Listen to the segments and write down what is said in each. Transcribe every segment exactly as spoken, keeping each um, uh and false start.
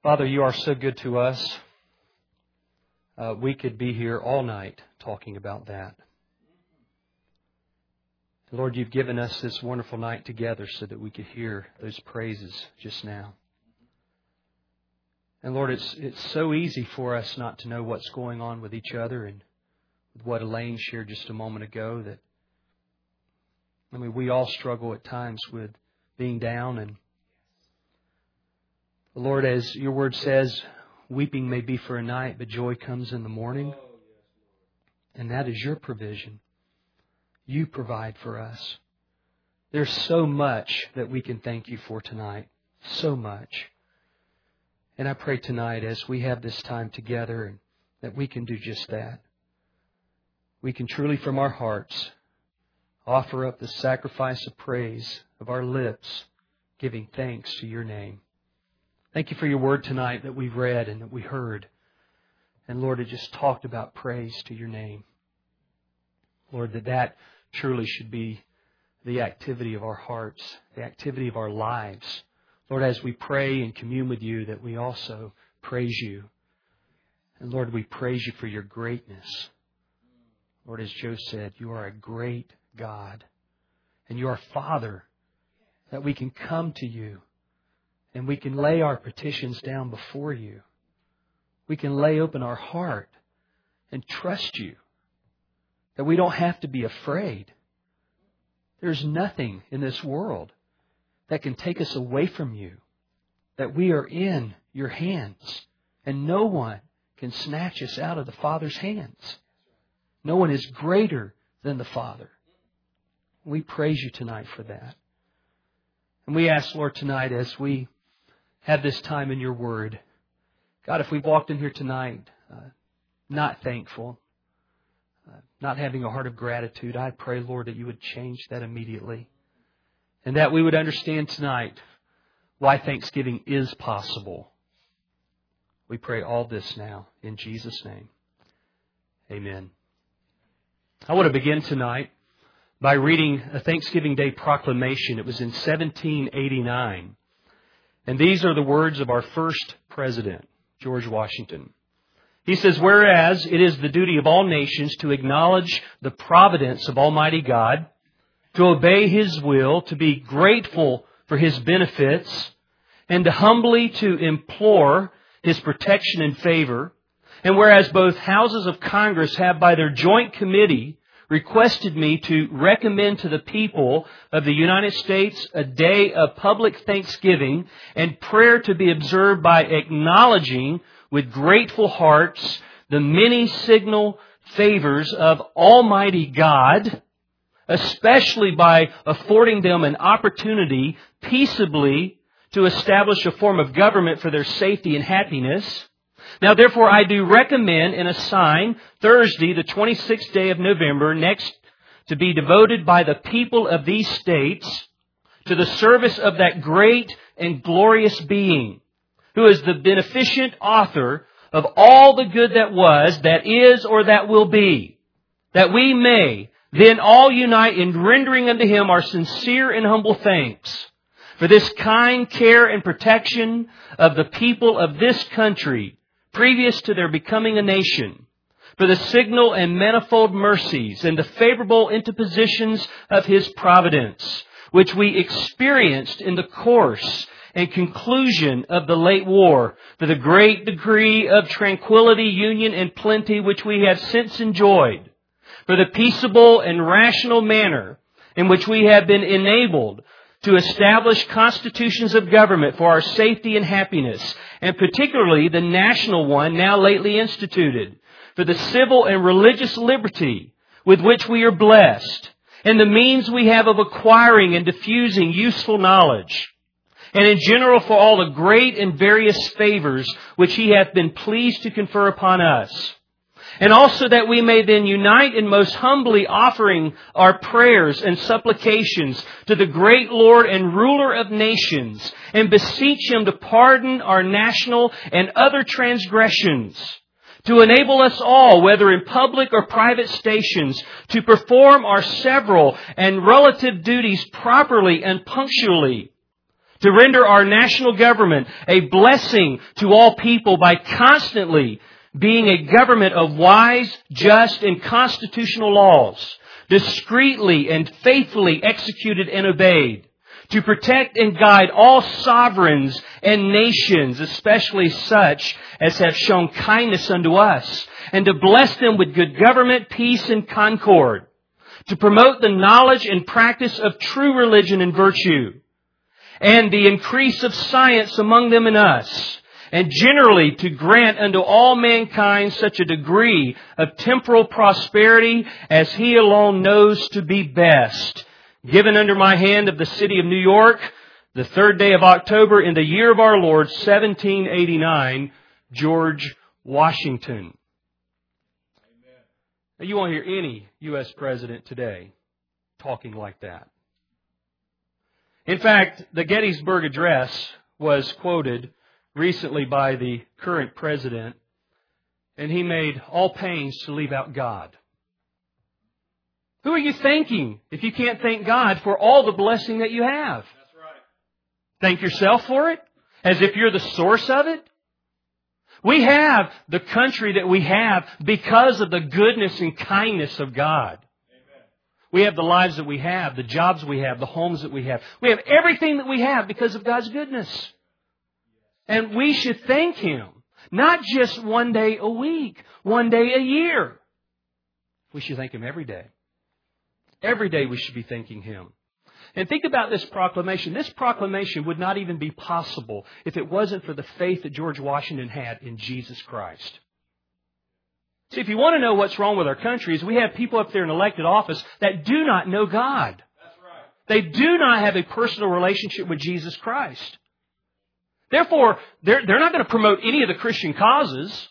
Father, you are so good to us. Uh, we could be here all night talking about that. Lord, you've given us this wonderful night together so that we could hear those praises just now. And Lord, it's it's so easy for us not to know what's going on with each other, and with what Elaine shared just a moment ago, that I mean, we all struggle at times with being down. And Lord, as your word says, weeping may be for a night, but joy comes in the morning. And that is your provision. You provide for us. There's so much that we can thank you for tonight. So much. And I pray tonight as we have this time together that we can do just that. We can truly from our hearts offer up the sacrifice of praise of our lips, giving thanks to your name. Thank you for your word tonight that we've read and that we heard. And Lord, it just talked about praise to your name. Lord, that that truly should be the activity of our hearts, the activity of our lives. Lord, as we pray and commune with you, that we also praise you. And Lord, we praise you for your greatness. Lord, as Joe said, you are a great God. And you are Father, that we can come to you. And we can lay our petitions down before you. We can lay open our heart and trust you. That we don't have to be afraid. There's nothing in this world that can take us away from you. That we are in your hands. And no one can snatch us out of the Father's hands. No one is greater than the Father. We praise you tonight for that. And we ask, Lord, tonight as we have this time in your word. God, if we've walked in here tonight uh, not thankful, uh, not having a heart of gratitude, I pray, Lord, that you would change that immediately. And that we would understand tonight why Thanksgiving is possible. We pray all this now in Jesus' name. Amen. I want to begin tonight by reading a Thanksgiving Day proclamation. It was in seventeen eighty-nine. And these are the words of our first president, George Washington. He says, "Whereas it is the duty of all nations to acknowledge the providence of Almighty God, to obey His will, to be grateful for His benefits, and to humbly to implore His protection and favor, and whereas both houses of Congress have by their joint committee requested me to recommend to the people of the United States a day of public thanksgiving and prayer to be observed by acknowledging with grateful hearts the many signal favors of Almighty God, especially by affording them an opportunity peaceably to establish a form of government for their safety and happiness. Now, therefore, I do recommend and assign Thursday, the twenty-sixth day of November, next to be devoted by the people of these states to the service of that great and glorious being, who is the beneficent author of all the good that was, that is, or that will be, that we may then all unite in rendering unto Him our sincere and humble thanks for this kind care and protection of the people of this country, previous to their becoming a nation, for the signal and manifold mercies and the favorable interpositions of His providence, which we experienced in the course and conclusion of the late war, for the great degree of tranquility, union, and plenty which we have since enjoyed, for the peaceable and rational manner in which we have been enabled to establish constitutions of government for our safety and happiness, and particularly the national one now lately instituted, for the civil and religious liberty with which we are blessed, and the means we have of acquiring and diffusing useful knowledge, and in general for all the great and various favors which He hath been pleased to confer upon us. And also that we may then unite in most humbly offering our prayers and supplications to the great Lord and ruler of nations, and beseech Him to pardon our national and other transgressions, to enable us all, whether in public or private stations, to perform our several and relative duties properly and punctually, to render our national government a blessing to all people by constantly being a government of wise, just, and constitutional laws, discreetly and faithfully executed and obeyed, to protect and guide all sovereigns and nations, especially such as have shown kindness unto us, and to bless them with good government, peace, and concord, to promote the knowledge and practice of true religion and virtue, and the increase of science among them and us, and generally to grant unto all mankind such a degree of temporal prosperity as He alone knows to be best, given under my hand of the city of New York, the third day of October in the year of our Lord, seventeen eighty-nine, George Washington. Now, you won't hear any U S president today talking like that. In fact, the Gettysburg Address was quoted recently by the current president, and he made all pains to leave out God. Who are you thanking if you can't thank God for all the blessing that you have? That's right. Thank yourself for it, as if you're the source of it. We have the country that we have because of the goodness and kindness of God. Amen. We have the lives that we have, the jobs we have, the homes that we have. We have everything that we have because of God's goodness. And we should thank Him, not just one day a week, one day a year. We should thank Him every day. Every day we should be thanking Him. And think about this proclamation. This proclamation would not even be possible if it wasn't for the faith that George Washington had in Jesus Christ. See, if you want to know what's wrong with our country, is we have people up there in elected office that do not know God. That's right. They do not have a personal relationship with Jesus Christ. Therefore, they're, they're not going to promote any of the Christian causes.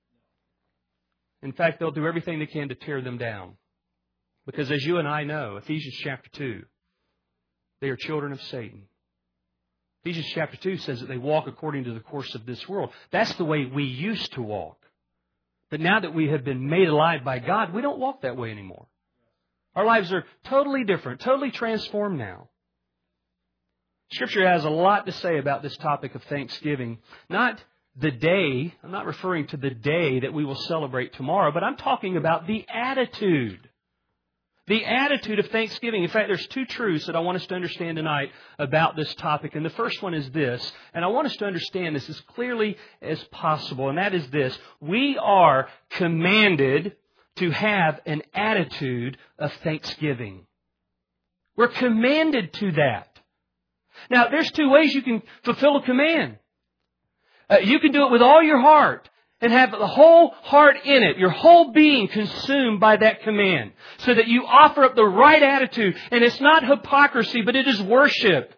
In fact, they'll do everything they can to tear them down. Because as you and I know, Ephesians chapter two, they are children of Satan. Ephesians chapter two says that they walk according to the course of this world. That's the way we used to walk. But now that we have been made alive by God, we don't walk that way anymore. Our lives are totally different, totally transformed now. Scripture has a lot to say about this topic of Thanksgiving. Not the day, I'm not referring to the day that we will celebrate tomorrow, but I'm talking about the attitude. The attitude of thanksgiving. In fact, there's two truths that I want us to understand tonight about this topic. And the first one is this, and I want us to understand this as clearly as possible, and that is this. We are commanded to have an attitude of thanksgiving. We're commanded to that. Now, there's two ways you can fulfill a command. Uh, you can do it with all your heart and have the whole heart in it, your whole being consumed by that command, so that you offer up the right attitude. And it's not hypocrisy, but it is worship.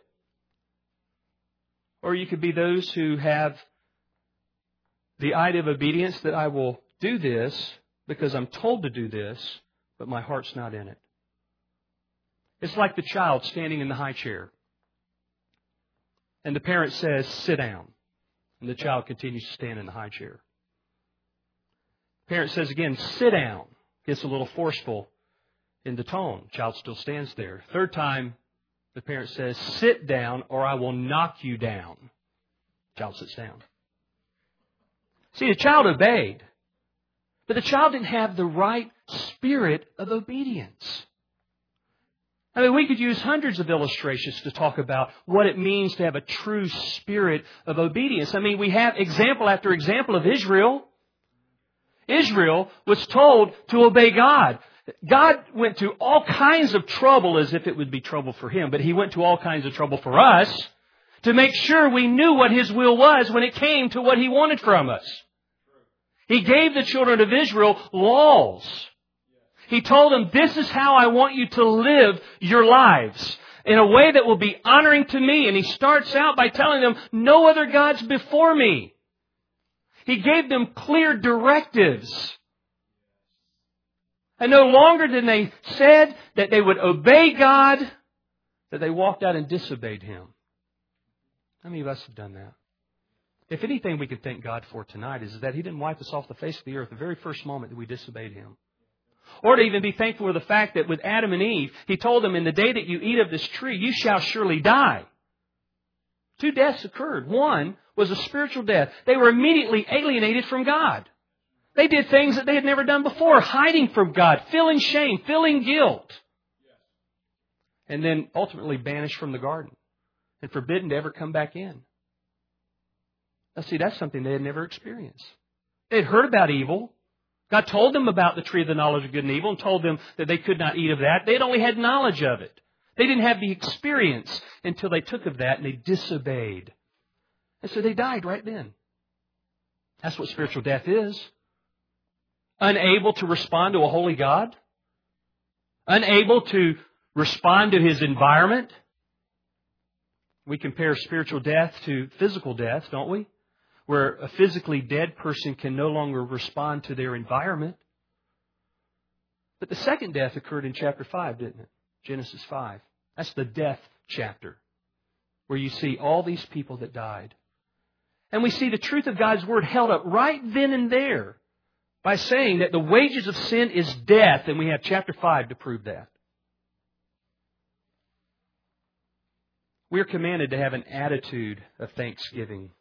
Or you could be those who have the idea of obedience that I will do this because I'm told to do this, but my heart's not in it. It's like the child standing in the high chair. And the parent says, sit down. And the child continues to stand in the high chair. Parent says again, sit down. Gets a little forceful in the tone. Child still stands there. Third time, the parent says, sit down or I will knock you down. Child sits down. See, the child obeyed. But the child didn't have the right spirit of obedience. I mean, we could use hundreds of illustrations to talk about what it means to have a true spirit of obedience. I mean, we have example after example of Israel. Israel was told to obey God. God went to all kinds of trouble as if it would be trouble for Him, but He went to all kinds of trouble for us to make sure we knew what His will was when it came to what He wanted from us. He gave the children of Israel laws. He told them, this is how I want you to live your lives in a way that will be honoring to me. And He starts out by telling them, no other gods before me. He gave them clear directives. And no longer than they said that they would obey God, that they walked out and disobeyed Him. How many of us have done that? If anything we could thank God for tonight is that He didn't wipe us off the face of the earth the very first moment that we disobeyed Him. Or to even be thankful for the fact that with Adam and Eve, He told them, in the day that you eat of this tree, you shall surely die. Two deaths occurred. One was a spiritual death. They were immediately alienated from God. They did things that they had never done before, hiding from God, feeling shame, feeling guilt. And then ultimately banished from the garden and forbidden to ever come back in. Now see, that's something they had never experienced. They had heard about evil. God told them about the tree of the knowledge of good and evil and told them that they could not eat of that. They had only had knowledge of it. They didn't have the experience until they took of that and they disobeyed. And so they died right then. That's what spiritual death is. Unable to respond to a holy God. Unable to respond to His environment. We compare spiritual death to physical death, don't we? Where a physically dead person can no longer respond to their environment. But the second death occurred in chapter five, didn't it? Genesis five. That's the death chapter, where you see all these people that died. And we see the truth of God's Word held up right then and there by saying that the wages of sin is death, and we have chapter five to prove that. We are commanded to have an attitude of thanksgiving.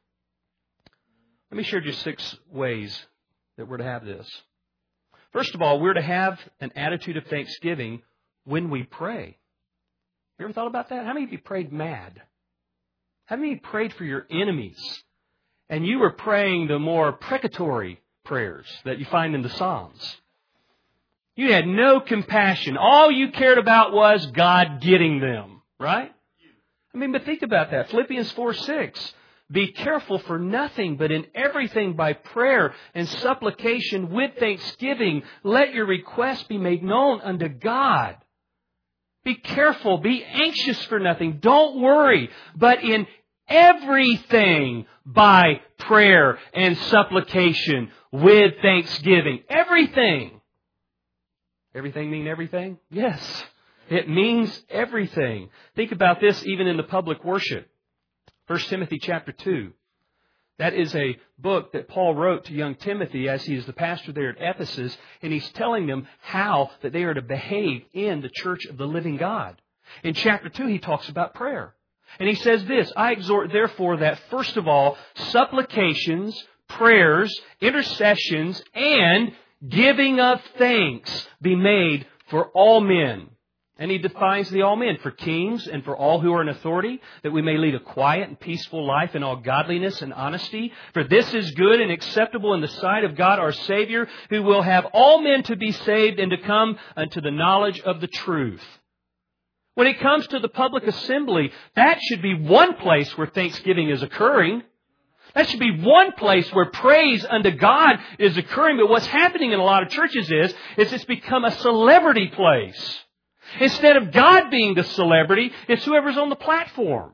Let me share just six ways that we're to have this. First of all, we're to have an attitude of thanksgiving when we pray. You ever thought about that? How many of you prayed mad? How many of you prayed for your enemies? And you were praying the more precatory prayers that you find in the Psalms. You had no compassion. All you cared about was God getting them, right? I mean, but think about that. Philippians four six. Be careful for nothing, but in everything by prayer and supplication with thanksgiving, let your requests be made known unto God. Be careful. Be anxious for nothing. Don't worry. But in everything by prayer and supplication with thanksgiving. Everything. Everything mean everything? Yes. It means everything. Think about this even in the public worship. First Timothy chapter two. That is a book that Paul wrote to young Timothy as he is the pastor there at Ephesus, and he's telling them how that they are to behave in the church of the living God. In chapter two, he talks about prayer. And he says this, I exhort therefore that first of all, supplications, prayers, intercessions, and giving of thanks be made for all men. And he defines the all men, for kings and for all who are in authority, that we may lead a quiet and peaceful life in all godliness and honesty. For this is good and acceptable in the sight of God our Savior, who will have all men to be saved and to come unto the knowledge of the truth. When it comes to the public assembly, that should be one place where thanksgiving is occurring. That should be one place where praise unto God is occurring. But what's happening in a lot of churches is, is it's become a celebrity place. Instead of God being the celebrity, it's whoever's on the platform.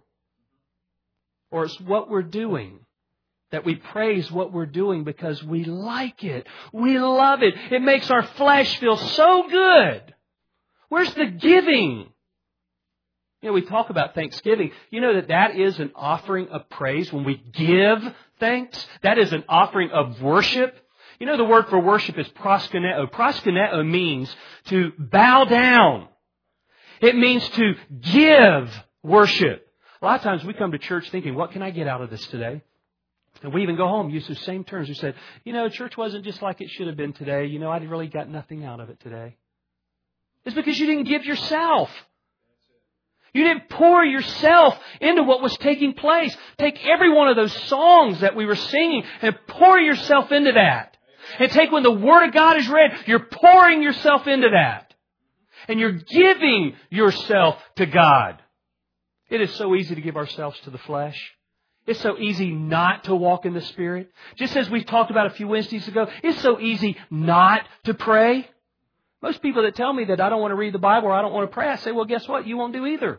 Or it's what we're doing. That we praise what we're doing because we like it. We love it. It makes our flesh feel so good. Where's the giving? You know, we talk about thanksgiving. You know that that is an offering of praise. When we give thanks, that is an offering of worship. You know the word for worship is proskuneo. Proskuneo means to bow down. It means to give worship. A lot of times we come to church thinking, what can I get out of this today? And we even go home, use those same terms. We said, you know, church wasn't just like it should have been today. You know, I really got nothing out of it today. It's because you didn't give yourself. You didn't pour yourself into what was taking place. Take every one of those songs that we were singing and pour yourself into that. And take when the Word of God is read, you're pouring yourself into that. And you're giving yourself to God. It is so easy to give ourselves to the flesh. It's so easy not to walk in the Spirit. Just as we talked about a few Wednesdays ago, it's so easy not to pray. Most people that tell me that I don't want to read the Bible or I don't want to pray, I say, well, guess what? You won't do either.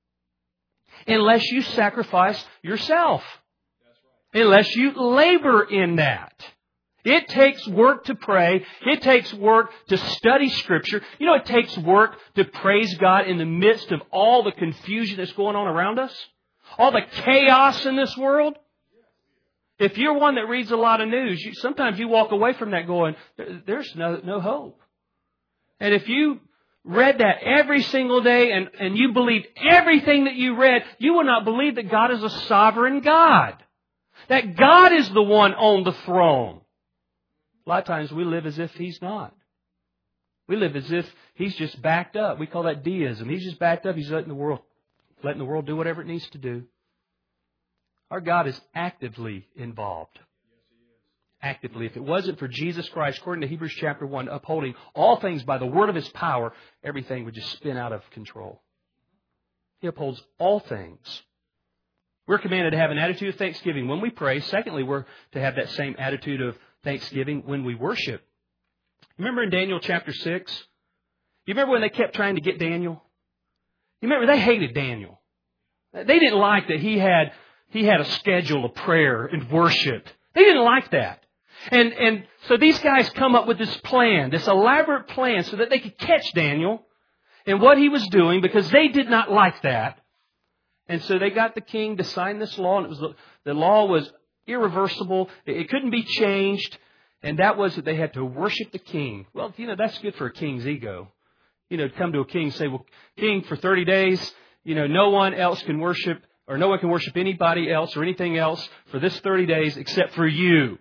Unless you sacrifice yourself. Unless you labor in that. It takes work to pray. It takes work to study Scripture. You know, it takes work to praise God in the midst of all the confusion that's going on around us. All the chaos in this world. If you're one that reads a lot of news, you, sometimes you walk away from that going, there's no, no hope. And if you read that every single day and, and you believed everything that you read, you will not believe that God is a sovereign God. That God is the one on the throne. A lot of times we live as if He's not. We live as if He's just backed up. We call that deism. He's just backed up. He's letting the world, letting the world do whatever it needs to do. Our God is actively involved. Actively. If it wasn't for Jesus Christ, according to Hebrews chapter one, upholding all things by the word of His power, everything would just spin out of control. He upholds all things. We're commanded to have an attitude of thanksgiving when we pray. Secondly, we're to have that same attitude of thanksgiving when we worship. Remember in Daniel chapter six? You remember when they kept trying to get Daniel? You remember they hated Daniel. They didn't like that he had, he had a schedule of prayer and worship. They didn't like that. And, and so these guys come up with this plan, this elaborate plan so that they could catch Daniel and what he was doing because they did not like that. And so they got the king to sign this law, and it was the, the law was irreversible. It couldn't be changed. And that was that they had to worship the king. Well, you know, that's good for a king's ego. You know, to come to a king and say, well, king, for thirty days, you know, no one else can worship, or no one can worship anybody else or anything else for this thirty days except for you.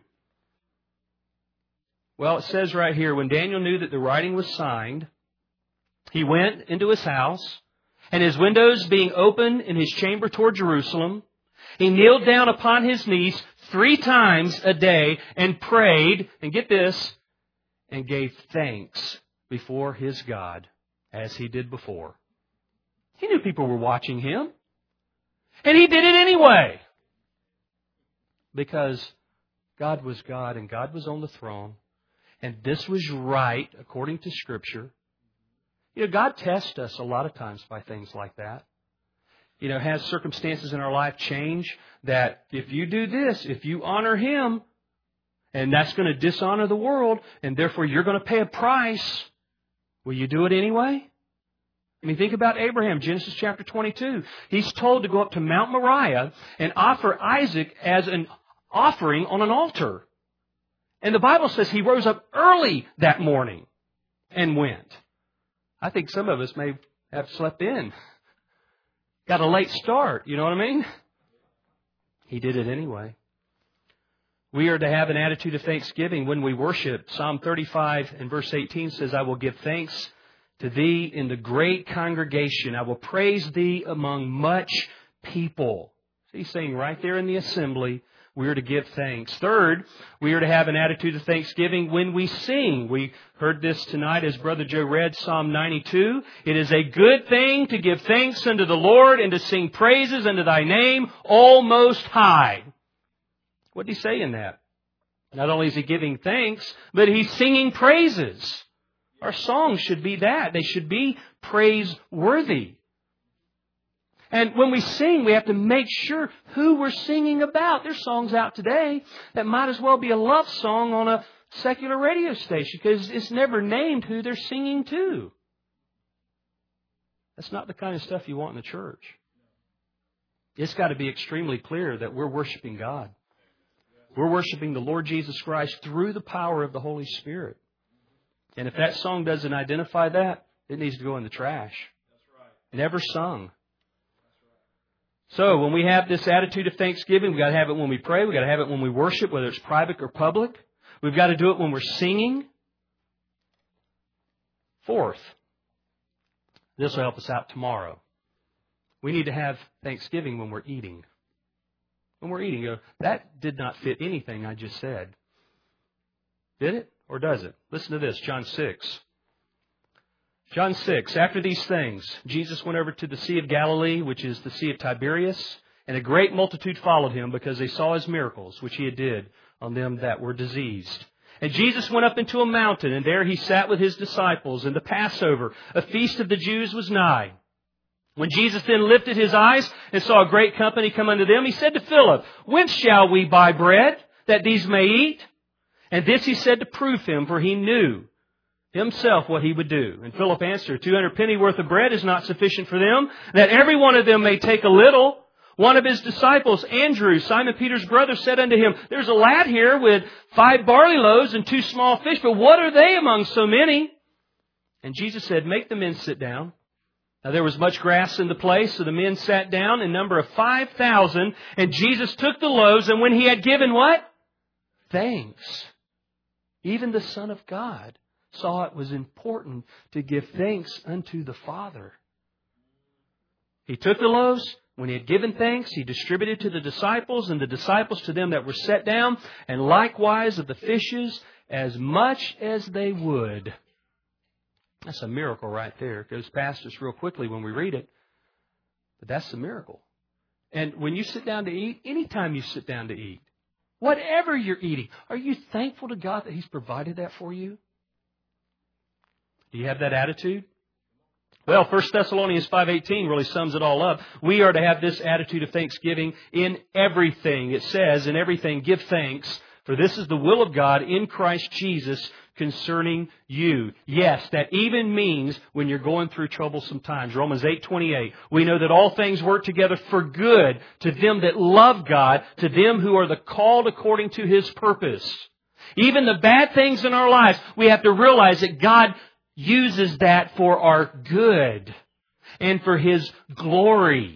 Well, it says right here, when Daniel knew that the writing was signed, he went into his house, and his windows being open in his chamber toward Jerusalem, he kneeled down upon his knees three times a day and prayed, and get this, and gave thanks before his God as he did before. He knew people were watching him. And he did it anyway. Because God was God and God was on the throne. And this was right according to Scripture. You know, God tests us a lot of times by things like that. You know, has circumstances in our life change that if you do this, if you honor Him, and that's going to dishonor the world, and therefore you're going to pay a price, will you do it anyway? I mean, think about Abraham, Genesis chapter twenty-two. He's told to go up to Mount Moriah and offer Isaac as an offering on an altar. And the Bible says he rose up early that morning and went. I think some of us may have slept in. Got a late start, you know what I mean? He did it anyway. We are to have an attitude of thanksgiving when we worship. Psalm thirty-five and verse eighteen says, I will give thanks to Thee in the great congregation. I will praise Thee among much people. So he's saying right there in the assembly, we are to give thanks. Third, we are to have an attitude of thanksgiving when we sing. We heard this tonight as Brother Joe read Psalm ninety-two. It is a good thing to give thanks unto the Lord and to sing praises unto Thy name, O Most High. What did he say in that? Not only is he giving thanks, but he's singing praises. Our songs should be that. They should be praiseworthy. And when we sing, we have to make sure who we're singing about. There's songs out today that might as well be a love song on a secular radio station because it's never named who they're singing to. That's not the kind of stuff you want in the church. It's got to be extremely clear that we're worshiping God. We're worshiping the Lord Jesus Christ through the power of the Holy Spirit. And if that song doesn't identify that, it needs to go in the trash. Never sung. So when we have this attitude of thanksgiving, we've got to have it when we pray. We've got to have it when we worship, whether it's private or public. We've got to do it when we're singing. Fourth, this will help us out tomorrow. We need to have thanksgiving when we're eating. When we're eating, you know, that did not fit anything I just said. Did it? Or does it? Listen to this, John six. John six, after these things, Jesus went over to the Sea of Galilee, which is the Sea of Tiberias, and a great multitude followed Him because they saw His miracles, which He had did on them that were diseased. And Jesus went up into a mountain, and there He sat with His disciples, and the Passover, a feast of the Jews, was nigh. When Jesus then lifted His eyes and saw a great company come unto them, He said to Philip, Whence shall we buy bread, that these may eat? And this He said to prove Him, for He knew Himself what He would do. And Philip answered, Two hundred penny worth of bread is not sufficient for them, that every one of them may take a little. One of His disciples, Andrew, Simon Peter's brother, said unto Him, There's a lad here with five barley loaves and two small fish, but what are they among so many? And Jesus said, make the men sit down. Now there was much grass in the place, so the men sat down in number of five thousand. And Jesus took the loaves, and when He had given what? Thanks. Even the Son of God saw it was important to give thanks unto the Father. He took the loaves. When He had given thanks, He distributed to the disciples, and the disciples to them that were set down, and likewise of the fishes, as much as they would. That's a miracle right there. It goes past us real quickly when we read it. But that's the miracle. And when you sit down to eat, anytime you sit down to eat, whatever you're eating, are you thankful to God that He's provided that for you? Do you have that attitude? Well, First Thessalonians five eighteen really sums it all up. We are to have this attitude of thanksgiving in everything. It says, in everything, give thanks, for this is the will of God in Christ Jesus concerning you. Yes, that even means when you're going through troublesome times. Romans eight twenty-eight. We know that all things work together for good to them that love God, to them who are the called according to His purpose. Even the bad things in our lives, we have to realize that God uses that for our good and for His glory.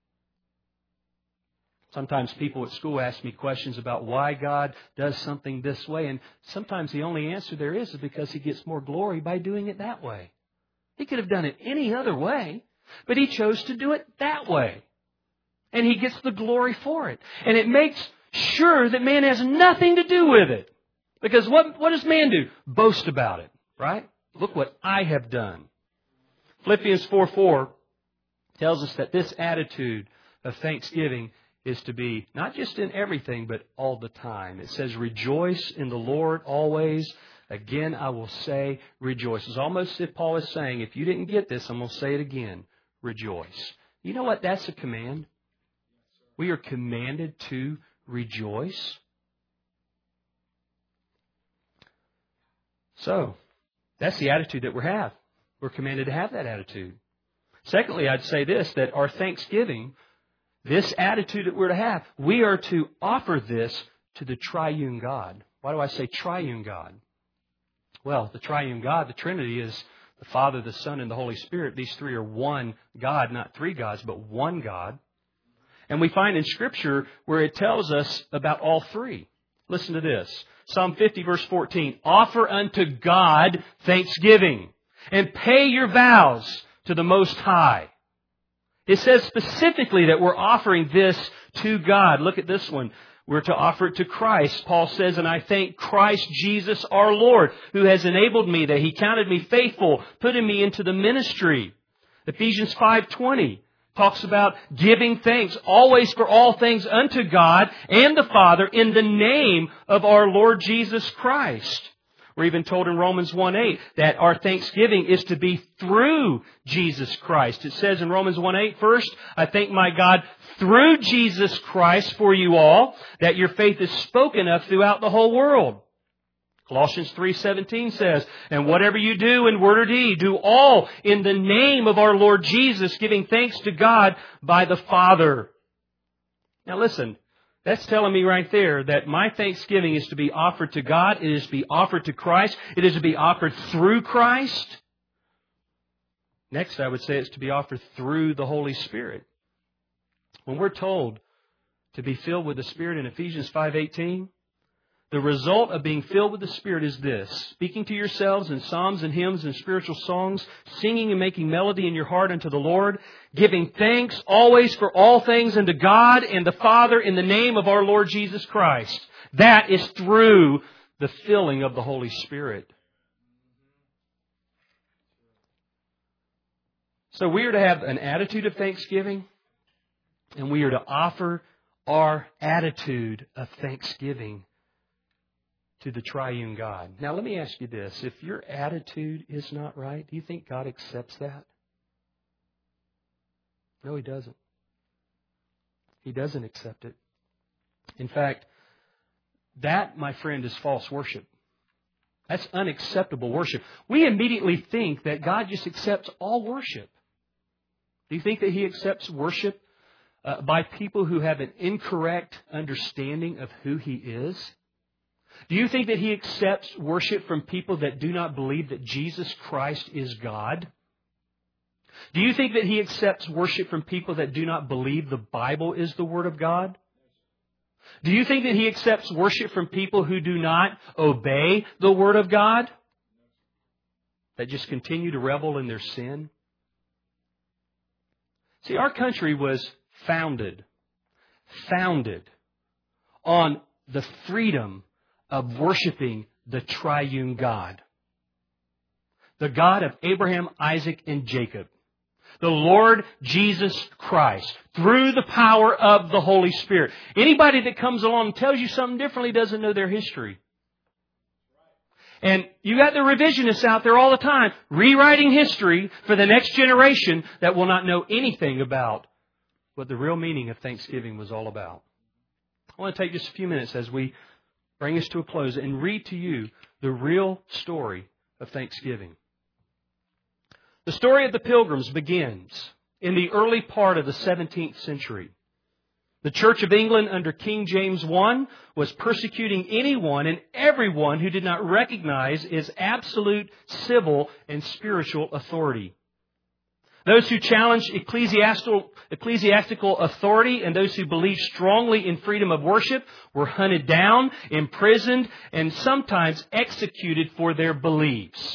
Sometimes people at school ask me questions about why God does something this way, and sometimes the only answer there is is because He gets more glory by doing it that way. He could have done it any other way, but He chose to do it that way. And He gets the glory for it. And it makes sure that man has nothing to do with it. Because what, what does man do? Boast about it, right? Look what I have done. Philippians four four tells us that this attitude of thanksgiving is to be not just in everything, but all the time. It says, rejoice in the Lord always. Again, I will say, rejoice. It's almost as if Paul is saying, if you didn't get this, I'm going to say it again. Rejoice. You know what? That's a command. We are commanded to rejoice. So, that's the attitude that we have. We're commanded to have that attitude. Secondly, I'd say this, that our thanksgiving, this attitude that we're to have, we are to offer this to the triune God. Why do I say triune God? Well, the triune God, the Trinity, is the Father, the Son, and the Holy Spirit. These three are one God, not three gods, but one God. And we find in Scripture where it tells us about all three. Listen to this. Psalm fifty, verse fourteen. Offer unto God thanksgiving, and pay your vows to the Most High. It says specifically that we're offering this to God. Look at this one. We're to offer it to Christ. Paul says, and I thank Christ Jesus our Lord, who has enabled me, that He counted me faithful, putting me into the ministry. Ephesians five twenty talks about giving thanks always for all things unto God and the Father in the name of our Lord Jesus Christ. We're even told in Romans one eight that our thanksgiving is to be through Jesus Christ. It says in Romans one eight, first, I thank my God through Jesus Christ for you all, that your faith is spoken of throughout the whole world. Colossians three seventeen says, and whatever you do in word or deed, do all in the name of our Lord Jesus, giving thanks to God by the Father. Now listen, that's telling me right there that my thanksgiving is to be offered to God. It is to be offered to Christ. It is to be offered through Christ. Next, I would say it's to be offered through the Holy Spirit. When we're told to be filled with the Spirit in Ephesians five eighteen, the result of being filled with the Spirit is this: speaking to yourselves in psalms and hymns and spiritual songs, singing and making melody in your heart unto the Lord, giving thanks always for all things unto God and the Father in the name of our Lord Jesus Christ. That is through the filling of the Holy Spirit. So we are to have an attitude of thanksgiving, and we are to offer our attitude of thanksgiving to the triune God. Now let me ask you this. If your attitude is not right, do you think God accepts that? No, He doesn't. He doesn't accept it. In fact, that, my friend, is false worship. That's unacceptable worship. We immediately think that God just accepts all worship. Do you think that He accepts worship uh, by people who have an incorrect understanding of who He is? Do you think that He accepts worship from people that do not believe that Jesus Christ is God? Do you think that He accepts worship from people that do not believe the Bible is the Word of God? Do you think that He accepts worship from people who do not obey the Word of God? That just continue to revel in their sin? See, our country was founded, founded on the freedom of worshiping the triune God. The God of Abraham, Isaac, and Jacob. The Lord Jesus Christ, through the power of the Holy Spirit. Anybody that comes along and tells you something differently doesn't know their history. And you got the revisionists out there all the time, rewriting history for the next generation that will not know anything about what the real meaning of Thanksgiving was all about. I want to take just a few minutes as we bring this to a close and read to you the real story of Thanksgiving. The story of the Pilgrims begins in the early part of the seventeenth century. The Church of England under King James the First was persecuting anyone and everyone who did not recognize His absolute civil and spiritual authority. Those who challenged ecclesiastical, ecclesiastical authority and those who believed strongly in freedom of worship were hunted down, imprisoned, and sometimes executed for their beliefs.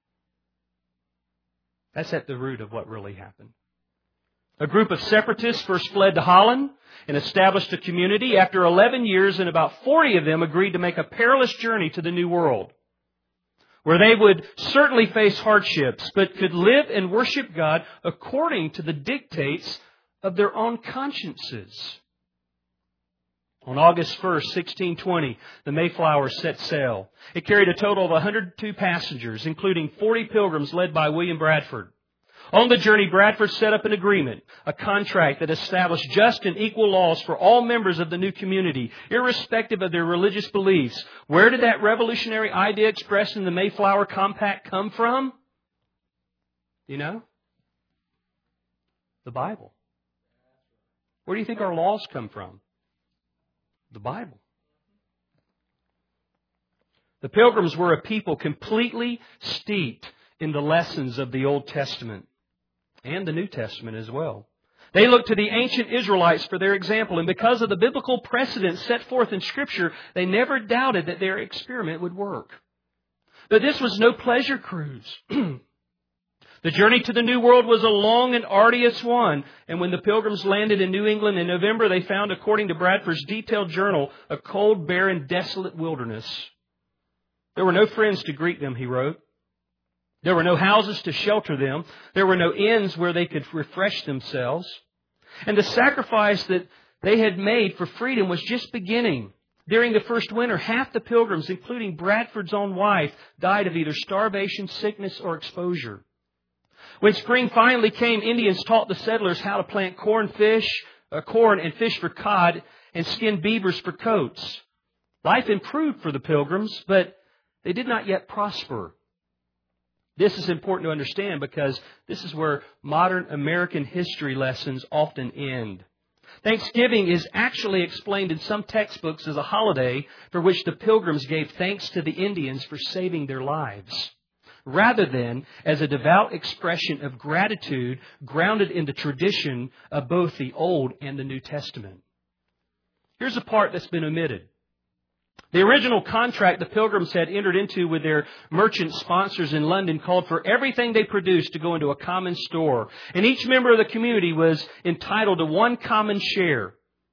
That's at the root of what really happened. A group of separatists first fled to Holland and established a community. After eleven years, and about forty of them agreed to make a perilous journey to the New World, where they would certainly face hardships, but could live and worship God according to the dictates of their own consciences. On August first, sixteen twenty, the Mayflower set sail. It carried a total of one hundred two passengers, including forty pilgrims led by William Bradford. On the journey, Bradford set up an agreement, a contract that established just and equal laws for all members of the new community, irrespective of their religious beliefs. Where did that revolutionary idea expressed in the Mayflower Compact come from? You know? The Bible. Where do you think our laws come from? The Bible. The Pilgrims were a people completely steeped in the lessons of the Old Testament and the New Testament as well. They looked to the ancient Israelites for their example, and because of the biblical precedent set forth in Scripture, they never doubted that their experiment would work. But this was no pleasure cruise. The journey to the New World was a long and arduous one, and when the Pilgrims landed in New England in November, they found, according to Bradford's detailed journal, a cold, barren, desolate wilderness. There were no friends to greet them, he wrote. There were no houses to shelter them. There were no inns where they could refresh themselves. And the sacrifice that they had made for freedom was just beginning. During the first winter, half the Pilgrims, including Bradford's own wife, died of either starvation, sickness, or exposure. When spring finally came, Indians taught the settlers how to plant corn, fish, uh, corn and fish for cod, and skin beavers for coats. Life improved for the Pilgrims, but they did not yet prosper. This is important to understand because this is where modern American history lessons often end. Thanksgiving is actually explained in some textbooks as a holiday for which the Pilgrims gave thanks to the Indians for saving their lives, rather than as a devout expression of gratitude grounded in the tradition of both the Old and the New Testament. Here's a part that's been omitted. The original contract the Pilgrims had entered into with their merchant sponsors in London called for everything they produced to go into a common store, and each member of the community was entitled to one common share.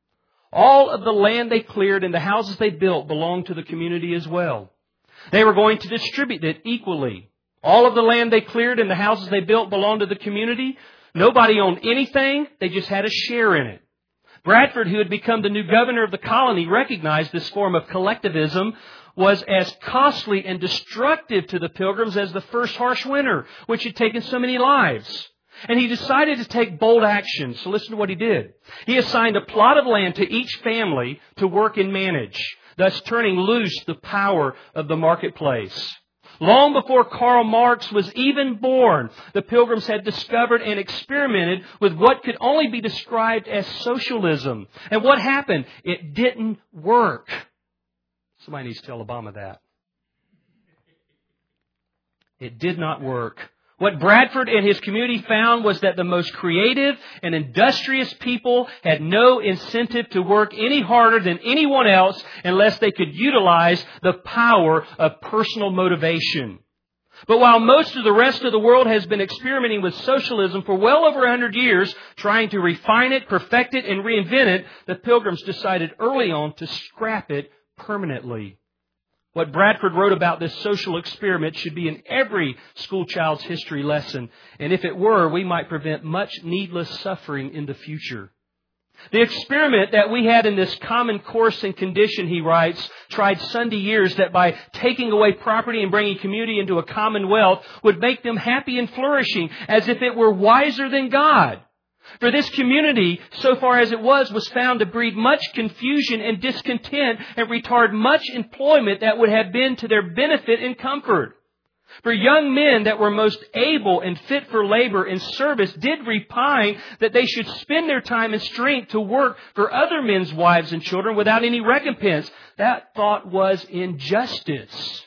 All of the land they cleared and the houses they built belonged to the community as well. They were going to distribute it equally. All of the land they cleared and the houses they built belonged to the community. Nobody owned anything. They just had a share in it. Bradford, who had become the new governor of the colony, recognized this form of collectivism was as costly and destructive to the Pilgrims as the first harsh winter, which had taken so many lives. And he decided to take bold action. So listen to what he did. He assigned a plot of land to each family to work and manage, thus turning loose the power of the marketplace. Long before Karl Marx was even born, the Pilgrims had discovered and experimented with what could only be described as socialism. And what happened? It didn't work. Somebody needs to tell Obama that. It did not work. What Bradford and his community found was that the most creative and industrious people had no incentive to work any harder than anyone else unless they could utilize the power of personal motivation. But while most of the rest of the world has been experimenting with socialism for well over a hundred years, trying to refine it, perfect it, and reinvent it, the Pilgrims decided early on to scrap it permanently. What Bradford wrote about this social experiment should be in every schoolchild's history lesson. And if it were, we might prevent much needless suffering in the future. The experiment that we had in this common course and condition, he writes, tried Sunday years that by taking away property and bringing community into a commonwealth would make them happy and flourishing, as if it were wiser than God. For this community, so far as it was, was found to breed much confusion and discontent and retard much employment that would have been to their benefit and comfort. For young men that were most able and fit for labor and service did repine that they should spend their time and strength to work for other men's wives and children without any recompense. That thought was injustice.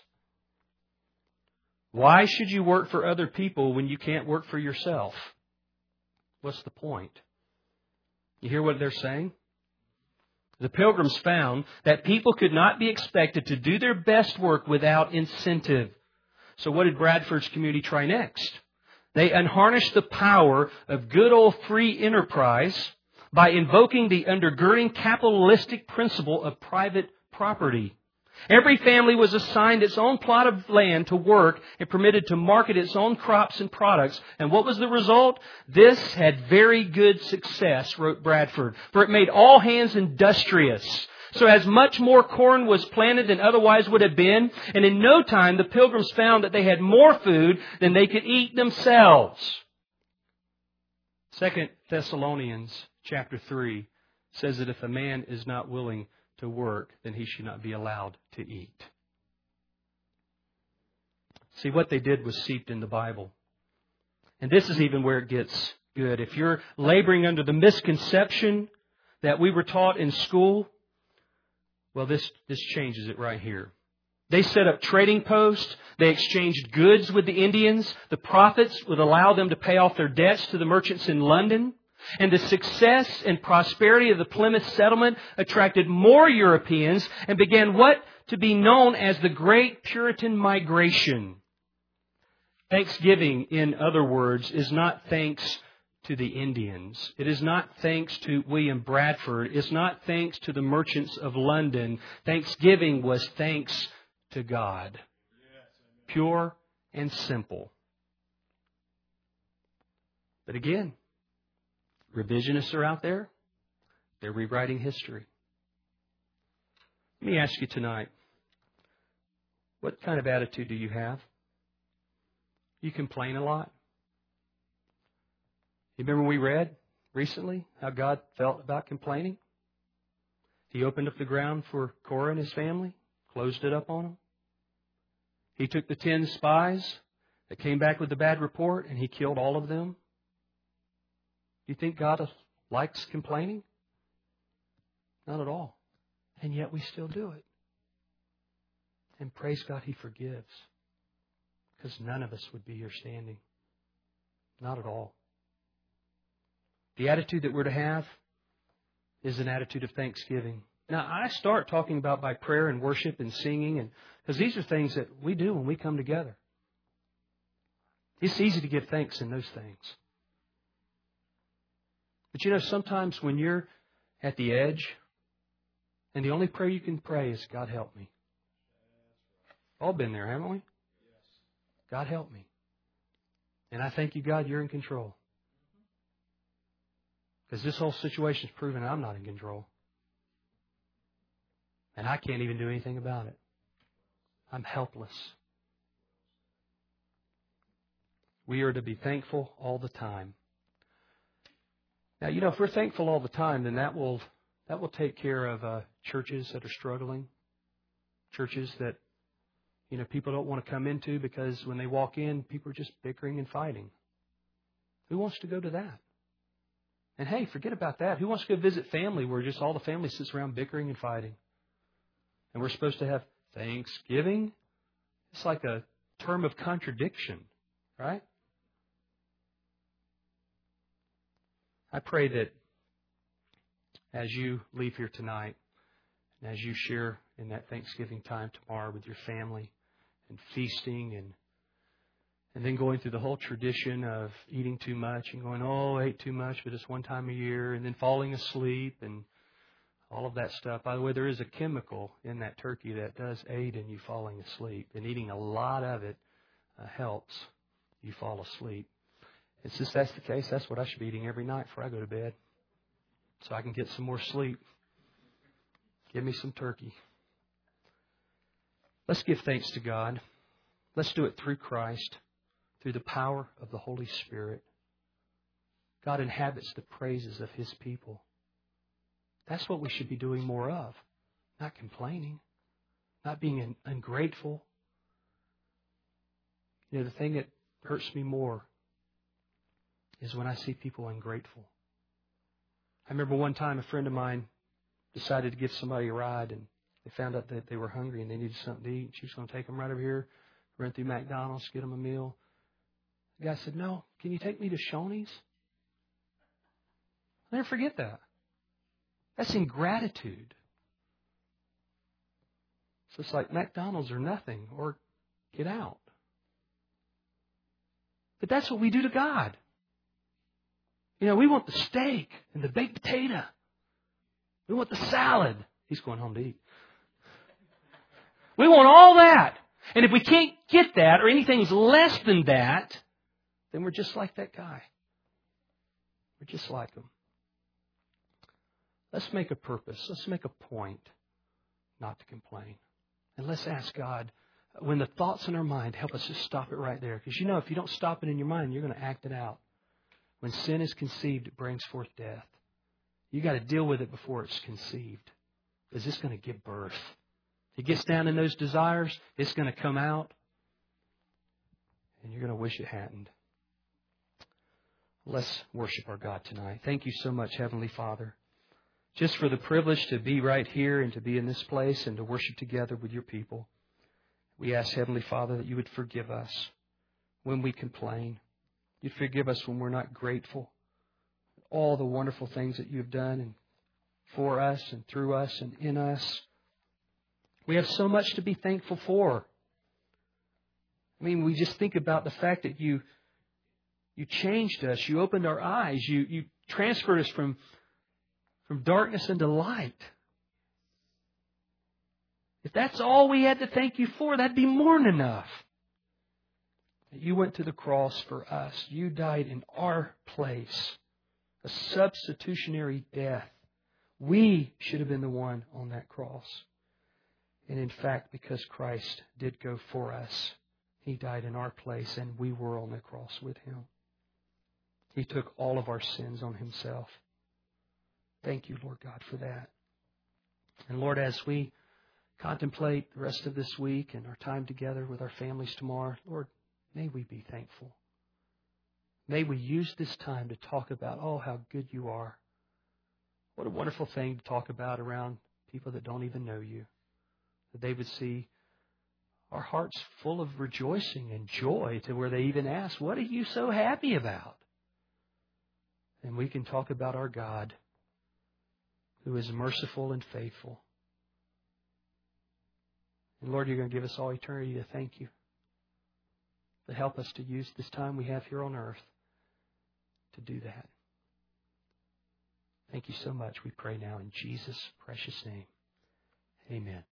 Why should you work for other people when you can't work for yourself? What's the point? You hear what they're saying? The Pilgrims found that people could not be expected to do their best work without incentive. So what did Bradford's community try next? They unharnessed the power of good old free enterprise by invoking the undergirding capitalistic principle of private property. Every family was assigned its own plot of land to work and permitted to market its own crops and products. And what was the result? This had very good success, wrote Bradford, for it made all hands industrious. So as much more corn was planted than otherwise would have been, and in no time the Pilgrims found that they had more food than they could eat themselves. Second Thessalonians chapter three says that if a man is not willing to work, then he should not be allowed to eat. See, what they did was seeped in the Bible. And this is even where it gets good. If you're laboring under the misconception that we were taught in school, well, this, this changes it right here. They set up trading posts. They exchanged goods with the Indians. The profits would allow them to pay off their debts to the merchants in London. And the success and prosperity of the Plymouth settlement attracted more Europeans and began what to be known as the Great Puritan Migration. Thanksgiving, in other words, is not thanks to the Indians. It is not thanks to William Bradford. It's not thanks to the merchants of London. Thanksgiving was thanks to God. Pure and simple. But again, revisionists are out there. They're rewriting history. Let me ask you tonight, what kind of attitude do you have? You complain a lot? You remember we read recently how God felt about complaining? He opened up the ground for Korah and his family, closed it up on them. He took the ten spies that came back with a bad report and he killed all of them. Do you think God likes complaining? Not at all. And yet we still do it. And praise God, He forgives. Because none of us would be here standing. Not at all. The attitude that we're to have is an attitude of thanksgiving. Now, I start talking about by prayer and worship and singing, and because these are things that we do when we come together. It's easy to give thanks in those things. But you know, sometimes when you're at the edge, and the only prayer you can pray is, God help me. All been there, haven't we? God help me. And I thank you, God, you're in control. Because this whole situation is proving I'm not in control. And I can't even do anything about it. I'm helpless. We are to be thankful all the time. Now, you know, if we're thankful all the time, then that will that will take care of uh, churches that are struggling, churches that, you know, people don't want to come into because when they walk in, people are just bickering and fighting. Who wants to go to that? And hey, forget about that. Who wants to go visit family where just all the family sits around bickering and fighting? And we're supposed to have Thanksgiving? It's like a term of contradiction, right? I pray that as you leave here tonight, and as you share in that Thanksgiving time tomorrow with your family and feasting and and then going through the whole tradition of eating too much and going, oh, I ate too much, but it's one time a year, and then falling asleep and all of that stuff. By the way, there is a chemical in that turkey that does aid in you falling asleep, and eating a lot of it uh, helps you fall asleep. And since that's the case, that's what I should be eating every night before I go to bed, so I can get some more sleep. Give me some turkey. Let's give thanks to God. Let's do it through Christ, through the power of the Holy Spirit. God inhabits the praises of His people. That's what we should be doing more of. Not complaining. Not being ungrateful. You know, the thing that hurts me more is when I see people ungrateful. I remember one time a friend of mine decided to give somebody a ride, and they found out that they were hungry and they needed something to eat. She was going to take them right over here, run through McDonald's, get them a meal. The guy said, no, can you take me to Shoney's? I'll never forget that. That's ingratitude. So it's like McDonald's or nothing, or get out. But that's what we do to God. You know, we want the steak and the baked potato. We want the salad. He's going home to eat. We want all that. And if we can't get that or anything's less than that, then we're just like that guy. We're just like him. Let's make a purpose. Let's make a point not to complain. And let's ask God, when the thoughts in our mind, help us just stop it right there. Because you know, if you don't stop it in your mind, you're going to act it out. When sin is conceived, it brings forth death. You got to deal with it before it's conceived. Because it's going to give birth. It gets down in those desires, it's going to come out. And you're going to wish it hadn't. Let's worship our God tonight. Thank you so much, Heavenly Father, just for the privilege to be right here and to be in this place and to worship together with your people. We ask, Heavenly Father, that you would forgive us when we complain. You'd forgive us when we're not grateful. All the wonderful things that you've done and for us and through us and in us. We have so much to be thankful for. I mean, we just think about the fact that you you changed us. You opened our eyes. You, you transferred us from, from darkness into light. If that's all we had to thank you for, that'd be more than enough. You went to the cross for us. You died in our place. A substitutionary death. We should have been the one on that cross. And in fact, because Christ did go for us, He died in our place and we were on the cross with Him. He took all of our sins on Himself. Thank you, Lord God, for that. And Lord, as we contemplate the rest of this week and our time together with our families tomorrow, Lord, may we be thankful. May we use this time to talk about, oh, how good you are. What a wonderful thing to talk about around people that don't even know you. That they would see our hearts full of rejoicing and joy to where they even ask, what are you so happy about? And we can talk about our God who is merciful and faithful. And Lord, you're going to give us all eternity to thank you. To help us to use this time we have here on earth to do that. Thank you so much. We pray now in Jesus' precious name. Amen.